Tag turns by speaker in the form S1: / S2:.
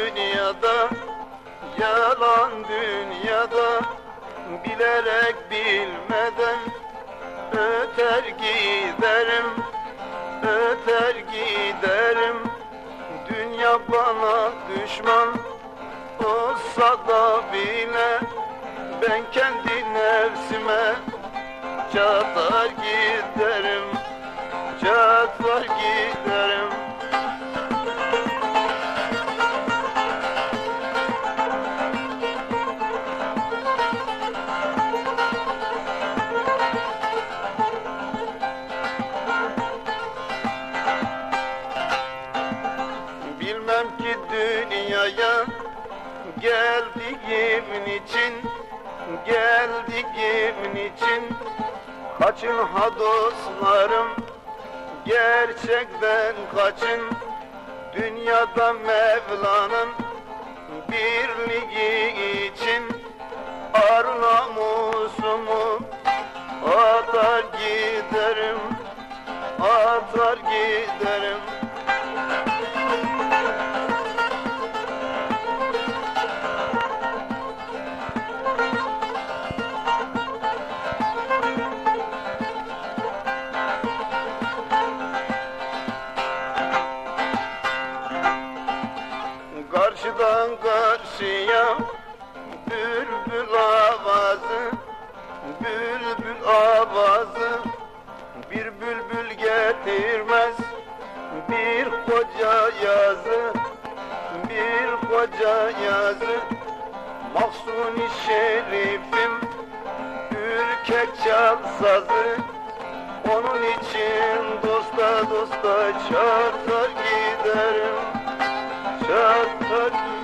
S1: dünyada, yalan dünyada, bilerek bilmeden öter giderim, öter giderim. Dünya bana düşman olsa da bile, ben kendi nefsime çatar giderim, çatar giderim. Bilmem ki dünyaya geldiğim için, geldiğim için. Kaçın ha dostlarım, gerçekten kaçın. Dünyada Mevla'nın birliği için ar namusumu atar giderim, atar giderim. Karşıdan karşıya bülbül avazı, bülbül avazı. Bir bülbül getirmez bir koca yazı, bir koca yazı. Mahsuni Şerif'im ürkek çal sazı, onun için dosta dosta çarpar giderim, çarpar giderim.